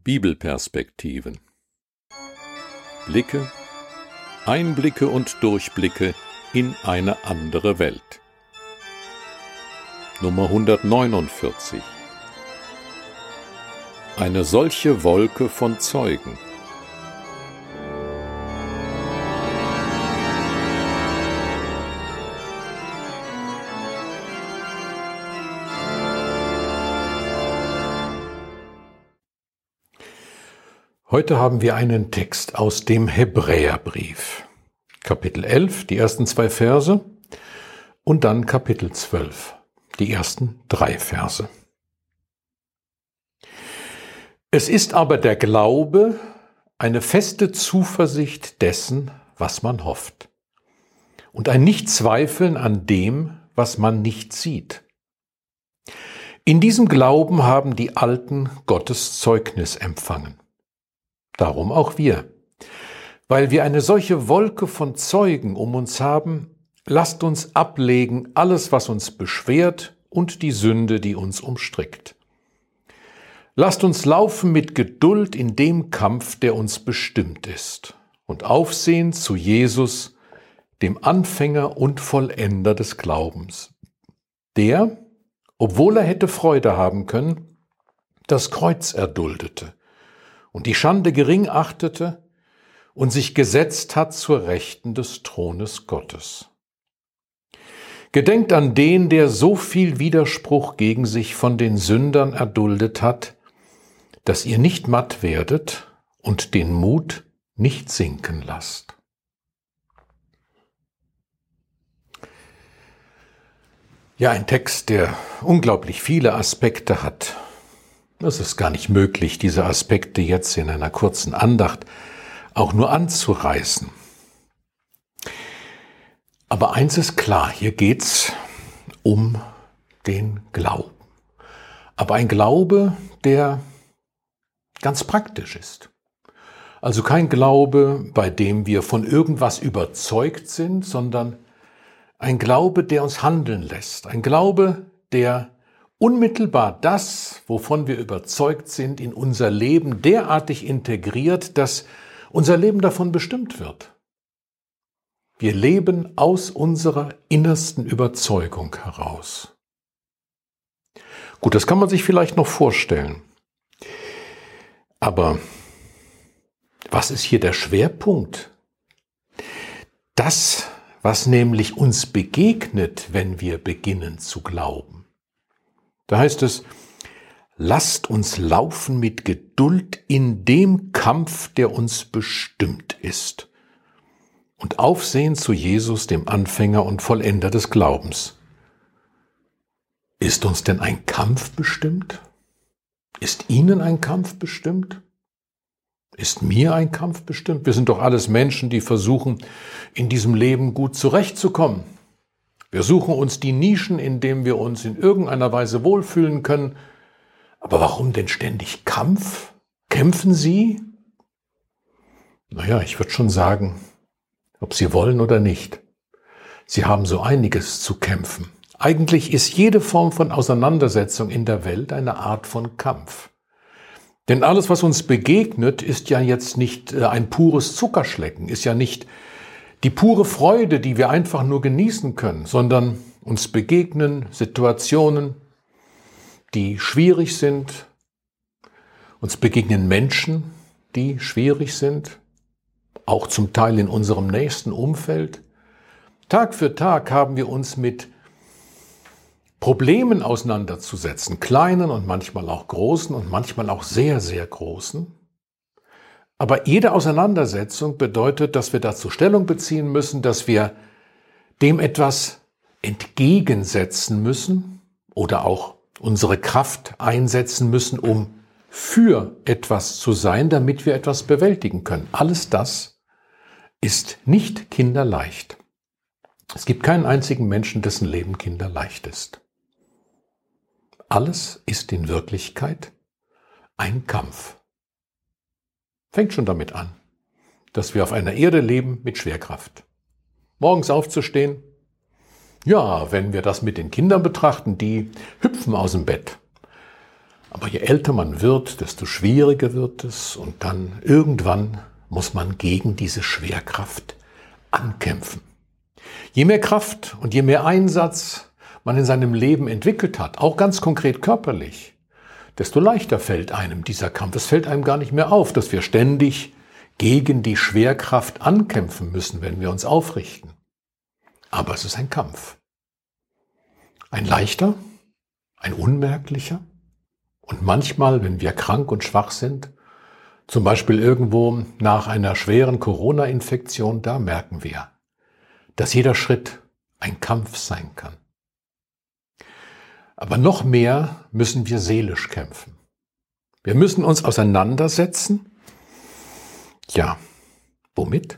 Bibelperspektiven. Blicke, Einblicke und Durchblicke in eine andere Welt. Nummer 149. Eine solche Wolke von Zeugen. Heute haben wir einen Text aus dem Hebräerbrief. Kapitel 11, die ersten 2 Verse und dann Kapitel 12, die ersten 3 Verse. Es ist aber der Glaube eine feste Zuversicht dessen, was man hofft, und ein Nichtzweifeln an dem, was man nicht sieht. In diesem Glauben haben die Alten Gottes Zeugnis empfangen. Darum auch wir. Weil wir eine solche Wolke von Zeugen um uns haben, lasst uns ablegen alles, was uns beschwert und die Sünde, die uns umstrickt. Lasst uns laufen mit Geduld in dem Kampf, der uns bestimmt ist, und aufsehen zu Jesus, dem Anfänger und Vollender des Glaubens, der, obwohl er hätte Freude haben können, das Kreuz erduldete und die Schande gering achtete und sich gesetzt hat zur Rechten des Thrones Gottes. Gedenkt an den, der so viel Widerspruch gegen sich von den Sündern erduldet hat, dass ihr nicht matt werdet und den Mut nicht sinken lasst. Ja, ein Text, der unglaublich viele Aspekte hat. Es ist gar nicht möglich, diese Aspekte jetzt in einer kurzen Andacht auch nur anzureißen. Aber eins ist klar, hier geht's um den Glauben. Aber ein Glaube, der ganz praktisch ist. Also kein Glaube, bei dem wir von irgendwas überzeugt sind, sondern ein Glaube, der uns handeln lässt. Ein Glaube, der unmittelbar das, wovon wir überzeugt sind, in unser Leben derartig integriert, dass unser Leben davon bestimmt wird. Wir leben aus unserer innersten Überzeugung heraus. Gut, das kann man sich vielleicht noch vorstellen. Aber was ist hier der Schwerpunkt? Das, was nämlich uns begegnet, wenn wir beginnen zu glauben. Da heißt es, lasst uns laufen mit Geduld in dem Kampf, der uns bestimmt ist, und aufsehen zu Jesus, dem Anfänger und Vollender des Glaubens. Ist uns denn ein Kampf bestimmt? Ist Ihnen ein Kampf bestimmt? Ist mir ein Kampf bestimmt? Wir sind doch alles Menschen, die versuchen, in diesem Leben gut zurechtzukommen. Wir suchen uns die Nischen, in denen wir uns in irgendeiner Weise wohlfühlen können. Aber warum denn ständig Kampf? Kämpfen Sie? Naja, ich würde schon sagen, ob Sie wollen oder nicht. Sie haben so einiges zu kämpfen. Eigentlich ist jede Form von Auseinandersetzung in der Welt eine Art von Kampf. Denn alles, was uns begegnet, ist ja jetzt nicht ein pures Zuckerschlecken, ist ja nicht die pure Freude, die wir einfach nur genießen können, sondern uns begegnen Situationen, die schwierig sind. Uns begegnen Menschen, die schwierig sind, auch zum Teil in unserem nächsten Umfeld. Tag für Tag haben wir uns mit Problemen auseinanderzusetzen, kleinen und manchmal auch großen und manchmal auch sehr, sehr großen. Aber jede Auseinandersetzung bedeutet, dass wir dazu Stellung beziehen müssen, dass wir dem etwas entgegensetzen müssen oder auch unsere Kraft einsetzen müssen, um für etwas zu sein, damit wir etwas bewältigen können. Alles das ist nicht kinderleicht. Es gibt keinen einzigen Menschen, dessen Leben kinderleicht ist. Alles ist in Wirklichkeit ein Kampf. Fängt schon damit an, dass wir auf einer Erde leben mit Schwerkraft. Morgens aufzustehen, ja, wenn wir das mit den Kindern betrachten, die hüpfen aus dem Bett. Aber je älter man wird, desto schwieriger wird es und dann irgendwann muss man gegen diese Schwerkraft ankämpfen. Je mehr Kraft und je mehr Einsatz man in seinem Leben entwickelt hat, auch ganz konkret körperlich, desto leichter fällt einem dieser Kampf. Es fällt einem gar nicht mehr auf, dass wir ständig gegen die Schwerkraft ankämpfen müssen, wenn wir uns aufrichten. Aber es ist ein Kampf. Ein leichter, ein unmerklicher und manchmal, wenn wir krank und schwach sind, zum Beispiel irgendwo nach einer schweren Corona-Infektion, da merken wir, dass jeder Schritt ein Kampf sein kann. Aber noch mehr müssen wir seelisch kämpfen. Wir müssen uns auseinandersetzen. Ja, womit?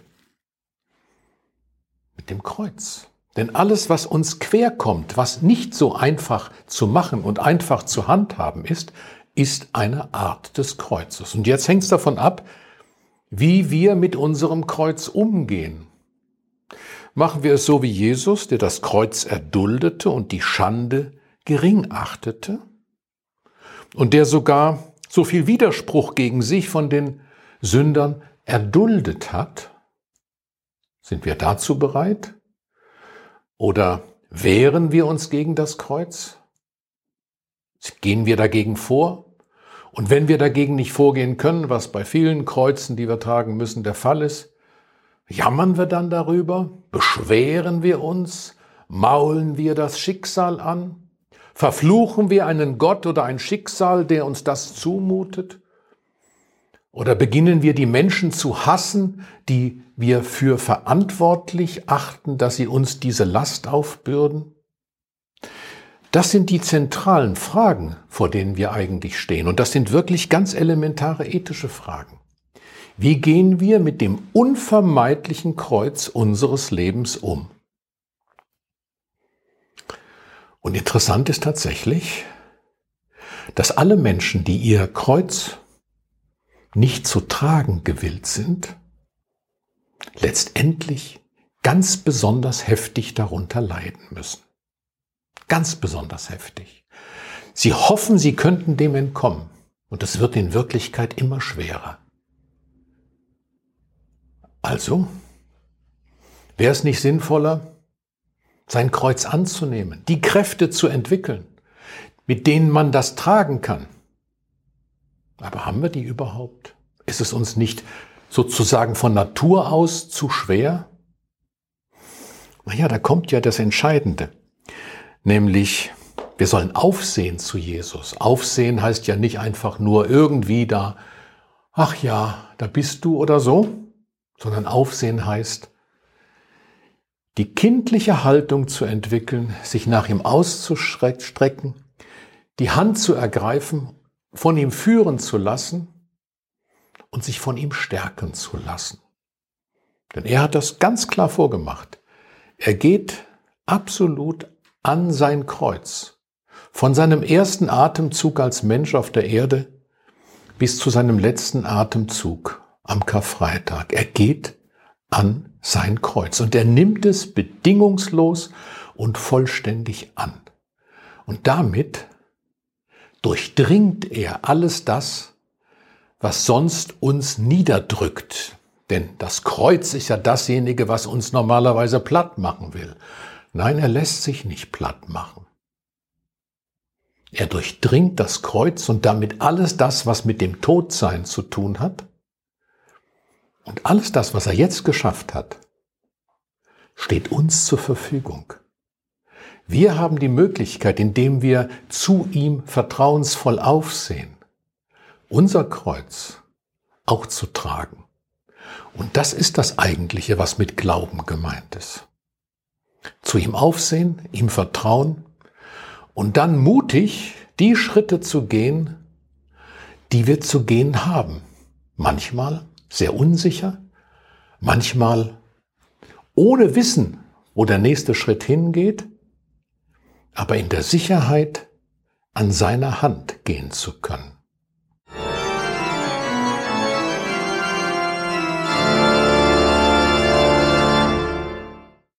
Mit dem Kreuz. Denn alles, was uns querkommt, was nicht so einfach zu machen und einfach zu handhaben ist, ist eine Art des Kreuzes. Und jetzt hängt es davon ab, wie wir mit unserem Kreuz umgehen. Machen wir es so wie Jesus, der das Kreuz erduldete und die Schande gering achtete und der sogar so viel Widerspruch gegen sich von den Sündern erduldet hat? Sind wir dazu bereit? Oder wehren wir uns gegen das Kreuz? Gehen wir dagegen vor? Und wenn wir dagegen nicht vorgehen können, was bei vielen Kreuzen, die wir tragen müssen, der Fall ist, jammern wir dann darüber? Beschweren wir uns? Maulen wir das Schicksal an? Verfluchen wir einen Gott oder ein Schicksal, der uns das zumutet? Oder beginnen wir die Menschen zu hassen, die wir für verantwortlich achten, dass sie uns diese Last aufbürden? Das sind die zentralen Fragen, vor denen wir eigentlich stehen. Und das sind wirklich ganz elementare ethische Fragen. Wie gehen wir mit dem unvermeidlichen Kreuz unseres Lebens um? Und interessant ist tatsächlich, dass alle Menschen, die ihr Kreuz nicht zu tragen gewillt sind, letztendlich ganz besonders heftig darunter leiden müssen. Ganz besonders heftig. Sie hoffen, sie könnten dem entkommen. Und es wird in Wirklichkeit immer schwerer. Also, wäre es nicht sinnvoller, sein Kreuz anzunehmen, die Kräfte zu entwickeln, mit denen man das tragen kann? Aber haben wir die überhaupt? Ist es uns nicht sozusagen von Natur aus zu schwer? Naja, da kommt ja das Entscheidende. Nämlich, wir sollen aufsehen zu Jesus. Aufsehen heißt ja nicht einfach nur irgendwie da, ach ja, da bist du oder so, sondern aufsehen heißt, die kindliche Haltung zu entwickeln, sich nach ihm auszustrecken, die Hand zu ergreifen, von ihm führen zu lassen und sich von ihm stärken zu lassen. Denn er hat das ganz klar vorgemacht. Er geht absolut an sein Kreuz. Von seinem ersten Atemzug als Mensch auf der Erde bis zu seinem letzten Atemzug am Karfreitag. Er geht an sein Kreuz und er nimmt es bedingungslos und vollständig an. Und damit durchdringt er alles das, was sonst uns niederdrückt. Denn das Kreuz ist ja dasjenige, was uns normalerweise platt machen will. Nein, er lässt sich nicht platt machen. Er durchdringt das Kreuz und damit alles das, was mit dem Todsein zu tun hat. Und alles das, was er jetzt geschafft hat, steht uns zur Verfügung. Wir haben die Möglichkeit, indem wir zu ihm vertrauensvoll aufsehen, unser Kreuz auch zu tragen. Und das ist das Eigentliche, was mit Glauben gemeint ist. Zu ihm aufsehen, ihm vertrauen und dann mutig die Schritte zu gehen, die wir zu gehen haben. Manchmal sehr unsicher, manchmal ohne Wissen, wo der nächste Schritt hingeht, aber in der Sicherheit, an seiner Hand gehen zu können.